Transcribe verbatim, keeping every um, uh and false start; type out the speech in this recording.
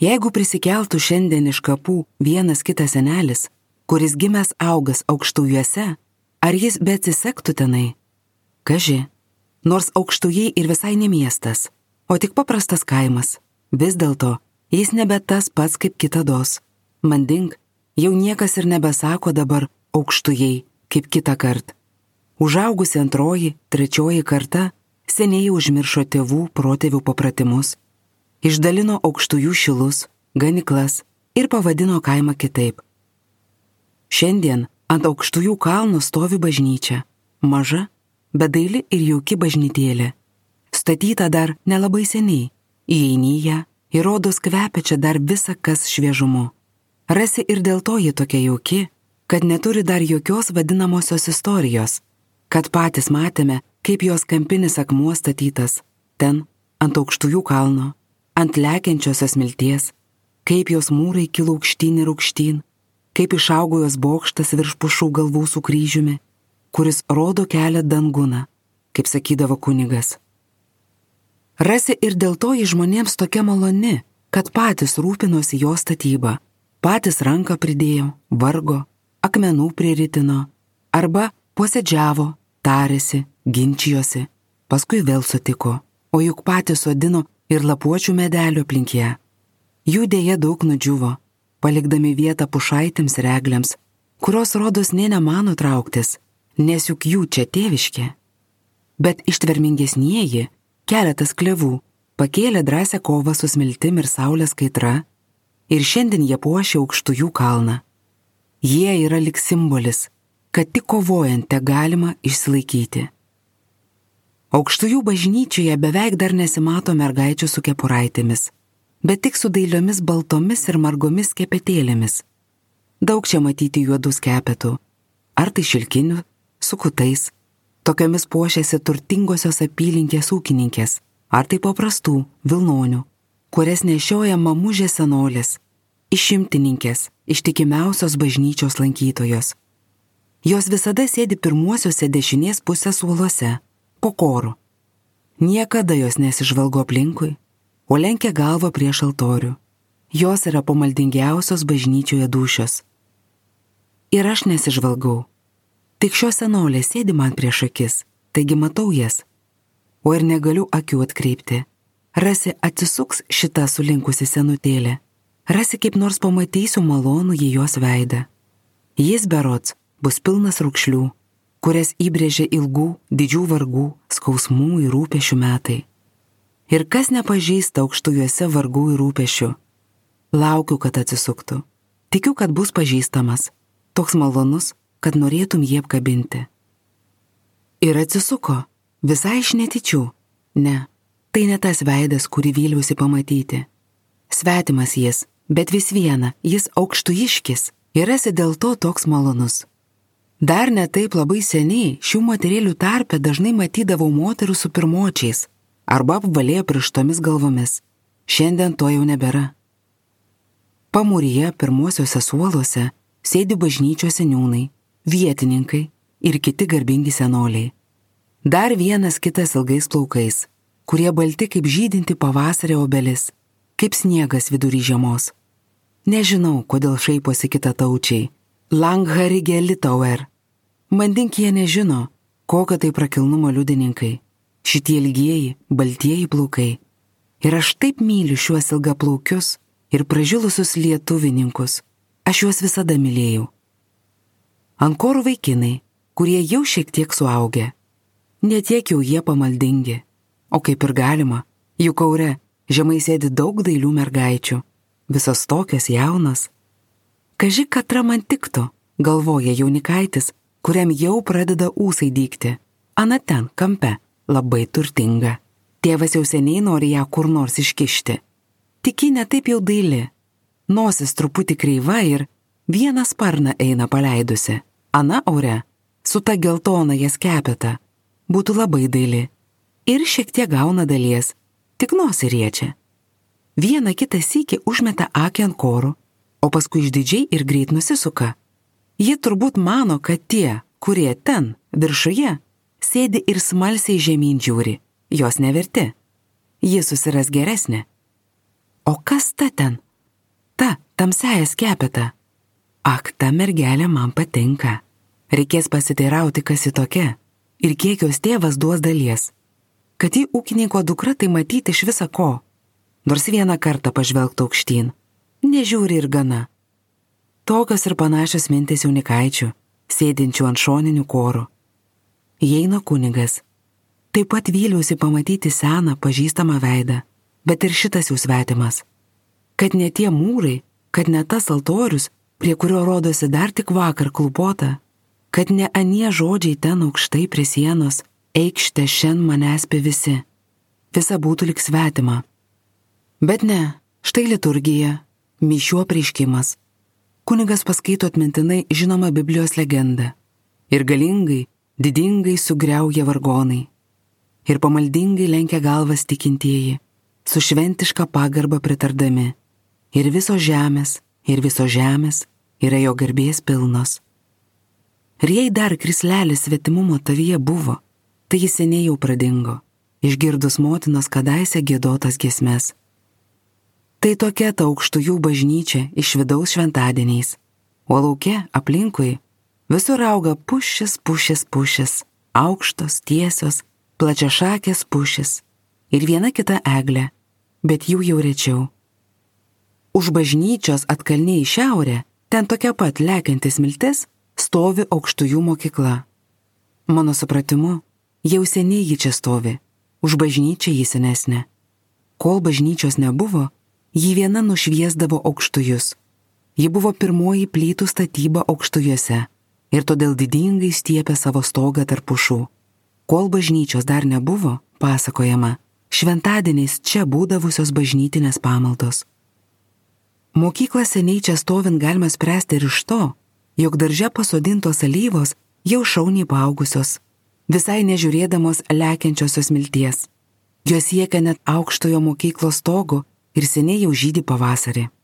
Jeigu prisikeltų šiandien iš kapų vienas kitas senelis, kuris gimęs augas aukštujuose, ar jis be atsisektų tenai? Kaži, nors aukštujai ir visai ne miestas, o tik paprastas kaimas, vis dėlto jis nebe tas pats kaip kitados. Manding, jau niekas ir nebesako dabar aukštujai kaip kitą kartą. Užaugusi antroji, trečioji karta seniai užmiršo tėvų protėvių papratimus, išdalino aukštujų šilus, ganyklas ir pavadino kaimą kitaip. Šiandien ant aukštujų kalno stovi bažnyčia, maža, bet daili ir jauki bažnytėlė. Statyta dar nelabai seniai, įeini ją ir rodos kvepia čia dar visa kas šviežumu. Rasi ir dėl to ji tokia jauki, kad neturi dar jokios vadinamosios istorijos, kad patys matėme, kaip jos kampinis akmuo statytas, ten, ant aukštujų kalno, ant lekiančiosios milties, kaip jos mūrai kilo aukštyn ir aukštyn, kaip išaugo jos bokštas virš pušų galvų su kryžiumi, kuris rodo kelią danguna, kaip sakydavo kunigas. Rasi ir dėl to ji žmonėms tokia maloni, kad patys rūpinosi jo statybą, patys ranką pridėjo, vargo, akmenų priritino, arba posėdžiavo, tarėsi, ginčijosi, paskui vėl sutiko, o juk patys sodino ir lapuočių medelių aplink ją. Jų dėja daug nudžiuvo, palikdami vietą pušaitėms ir eglėms, kurios rodos nė nemano trauktis, nes juk jų čia tėviškė. Bet ištvermingesnieji, keletas klevų, pakėlė drąsią kovą su smiltim ir saulės kaitra, ir šiandien jie puošia aukštujų kalną. Jie yra lyg simbolis, kad tik kovojant te galima išsilaikyti. Aukštujų bažnyčioje beveik dar nesimato mergaičių su kepuraitėmis, bet tik su dailiomis baltomis ir margomis kepetėlėmis. Daug čia matyti juodų skepetų, ar tai šilkinių, su kutais, tokiomis puošiasi turtingosios apylinkės ūkininkės, ar tai paprastų vilnonių, kurias nešioja mamužės senolės, išimtininkės, ištikimiausios bažnyčios lankytojos. Jos visada sėdi pirmuosiuose dešinės pusės suoluose, po koru. Niekada jos nesižvalgo aplinkui, o lenkia galvą prieš altorių. Jos yra pamaldingiausios bažnyčioje dūšios. Ir aš nesižvalgau. Tik šios senolės sėdi man prieš akis, taigi matau jas, o ir negaliu akių atkreipti. Rasi atsisuks šitą sulinkusi senutėlė. Rasi kaip nors pamatysiu malonų į jos veidą. Jis berods bus pilnas raukšlių, kurias įbrėžė ilgų, didžių vargų, skausmų ir rūpešių metai. Ir kas nepažįsta aukštujuose vargų ir rūpešių? Laukiu, kad atsisuktų. Tikiu, kad bus pažįstamas, toks malonus, kad norėtum jį apkabinti. Ir atsisuko, visai iš netyčių. Ne, tai ne tas veidas, kurį vyliausi pamatyti. Svetimas jis, bet vis viena, jis aukštujiškis ir esi dėl to toks malonus. Dar ne taip labai seniai šių moterėlių tarpe dažnai matydavau moterų su pirmočiais arba apvalėję pirštomis galvomis. Šiandien to jau nebėra. Pamūryje pirmuosiuose suoluose sėdi bažnyčios seniūnai, vietininkai ir kiti garbingi senoliai. Dar vienas kitas ilgais plaukais, kurie balti kaip žydinti pavasario obelis, kaip sniegas vidury žiemos. Nežinau, kodėl šaiposi kitataučiai. Langharige Litauer. Mandink jie nežino, kokio tai prakilnumo liudininkai. Šitie ilgieji, baltieji plaukai. Ir aš taip myliu šiuos ilgaplaukius ir pražilusius lietuvininkus. Aš juos visada mylėjau. Ant korų vaikinai, kurie jau šiek tiek suaugę. Netiek jau jie pamaldingi. O kaip ir galima, jų kaure žemai sėdi daug dailių mergaičių. Visos tokios jaunos. Kaži, katra man tiktų, galvoja jaunikaitis, kuriam jau pradeda ūsai dygti. Ana ten, kampe, labai turtinga. Tėvas jau seniai nori ją kur nors iškišti. Tik ji ne taip jau daili. Nosis truputį kreiva ir vieną sparną eina paleidusi. Ana ore, su ta geltona jas kepeta, būtų labai daili. Ir šiek tiek gauna dalies, tik nosį riečia. Vieną kitą sykį užmeta akį ant korų, o paskui išdidžiai ir greit nusisuka. Ji turbūt mano, kad tie, kurie ten, viršuje, sėdi ir smalsiai žemyn žiūri, jos neverti. Ji susiras geresnė. O kas ta ten, ta, tamsiaja skepeta. Ak, ta mergelė man patinka. Reikės pasiteirauti, kas ji tokia ir kiek jos tėvas duos dalies. Kad ji ūkininko dukra, tai matyti iš visa ko. Nors vieną kartą pažvelgtų aukštyn. Nežiūri ir gana. Tokios ir panašios mintis jaunikaičių, sėdinčių ant šoninių korų. Įeina kunigas. Taip pat vyliausi pamatyti seną, pažįstamą veidą, bet ir šitas jau svetimas. Kad ne tie mūrai, kad ne tas altorius, prie kurio rodosi dar tik vakar klupota, kad ne anie žodžiai ten aukštai prie sienos, eikšte šiandien manęs pe visi. Visa būtų lik svetima. Bet ne, štai liturgija, mišių apreiškimas. Kunigas paskaito atmintinai žinomą Biblijos legendą. Ir galingai, didingai sugriauja vargonai. Ir pamaldingai lenkia galvas tikintieji, su šventiška pagarba pritardami. Ir visos žemės, ir visos žemės yra jo garbės pilnos. Ir jei dar krislelis svetimumo tavyje buvo, tai jis seniai jau pradingo, išgirdus motinos kadaise giedotas giesmes. Tai tokia ta aukštųjų bažnyčia iš vidaus šventadieniais, o lauke aplinkui visur auga pušis, pušis, pušis, aukštos, tiesios, plačiašakės pušis ir viena kita eglė, bet jų jau rečiau. Už bažnyčios atkalniai į šiaurę, ten tokia pat lekiantis miltis, stovi aukštųjų mokykla. Mano supratimu, jau seniai ji čia stovi, už bažnyčią ji senesnė. Kol bažnyčios nebuvo, ji viena nušviesdavo aukštujus. Ji buvo pirmoji plytų statyba aukštujuose ir todėl didingai stiepė savo stogą tarp pušų. Kol bažnyčios dar nebuvo, pasakojama, šventadieniais čia būdavusios bažnytinės pamaldos. Mokyklą seniai čia stovint galima spręsti ir iš to, jog darže pasodintos alyvos jau šauniai paaugusios, visai nežiūrėdamos lekiančiosios milties. Jos siekia net aukštojo mokyklos stogo ir seniai jau žydi pavasarį.